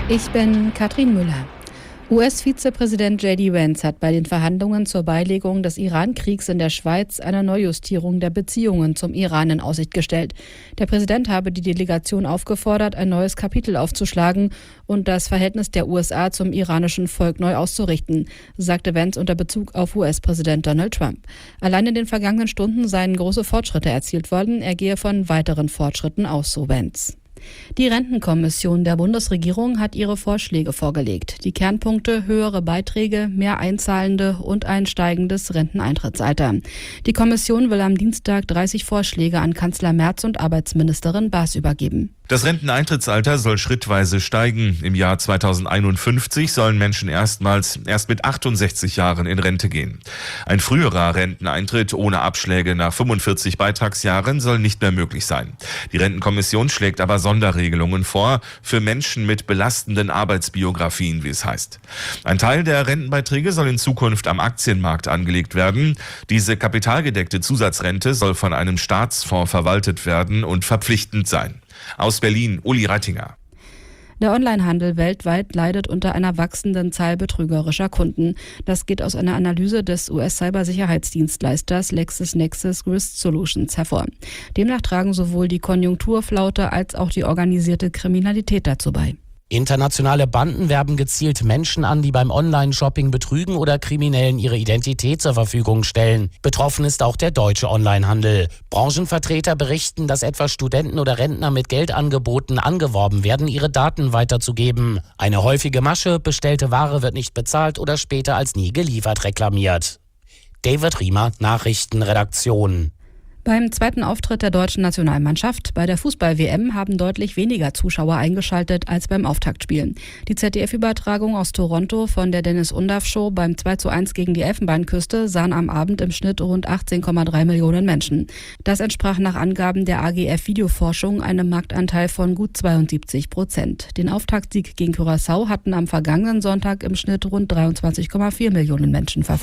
Ich bin Katrin Müller. US-Vizepräsident J.D. Vance hat bei den Verhandlungen zur Beilegung des Iran-Kriegs in der Schweiz eine Neujustierung der Beziehungen zum Iran in Aussicht gestellt. Der Präsident habe die Delegation aufgefordert, ein neues Kapitel aufzuschlagen und das Verhältnis der USA zum iranischen Volk neu auszurichten, sagte Vance unter Bezug auf US-Präsident Donald Trump. Allein in den vergangenen Stunden seien große Fortschritte erzielt worden. Er gehe von weiteren Fortschritten aus, so Vance. Die Rentenkommission der Bundesregierung hat ihre Vorschläge vorgelegt. Die Kernpunkte: höhere Beiträge, mehr Einzahlende und ein steigendes Renteneintrittsalter. Die Kommission will am Dienstag 30 Vorschläge an Kanzler Merz und Arbeitsministerin Baas übergeben. Das Renteneintrittsalter soll schrittweise steigen. Im Jahr 2051 sollen Menschen erst mit 68 Jahren in Rente gehen. Ein früherer Renteneintritt ohne Abschläge nach 45 Beitragsjahren soll nicht mehr möglich sein. Die Rentenkommission schlägt aber Sonderregelungen vor für Menschen mit belastenden Arbeitsbiografien, wie es heißt. Ein Teil der Rentenbeiträge soll in Zukunft am Aktienmarkt angelegt werden. Diese kapitalgedeckte Zusatzrente soll von einem Staatsfonds verwaltet werden und verpflichtend sein. Aus Berlin, Uli Reitinger. Der Onlinehandel weltweit leidet unter einer wachsenden Zahl betrügerischer Kunden. Das geht aus einer Analyse des US-Cybersicherheitsdienstleisters LexisNexis Risk Solutions hervor. Demnach tragen sowohl die Konjunkturflaute als auch die organisierte Kriminalität dazu bei. Internationale Banden werben gezielt Menschen an, die beim Online-Shopping betrügen oder Kriminellen ihre Identität zur Verfügung stellen. Betroffen ist auch der deutsche Onlinehandel. Branchenvertreter berichten, dass etwa Studenten oder Rentner mit Geldangeboten angeworben werden, ihre Daten weiterzugeben. Eine häufige Masche: bestellte Ware wird nicht bezahlt oder später als nie geliefert reklamiert. David Riemer, Nachrichtenredaktion. Beim zweiten Auftritt der deutschen Nationalmannschaft bei der Fußball-WM haben deutlich weniger Zuschauer eingeschaltet als beim Auftaktspiel. Die ZDF-Übertragung aus Toronto von der Dennis-Undaff-Show beim 2:1 gegen die Elfenbeinküste sahen am Abend im Schnitt rund 18,3 Millionen Menschen. Das entsprach nach Angaben der AGF Videoforschung einem Marktanteil von gut 72%. Den Auftaktsieg gegen Curaçao hatten am vergangenen Sonntag im Schnitt rund 23,4 Millionen Menschen verfolgt.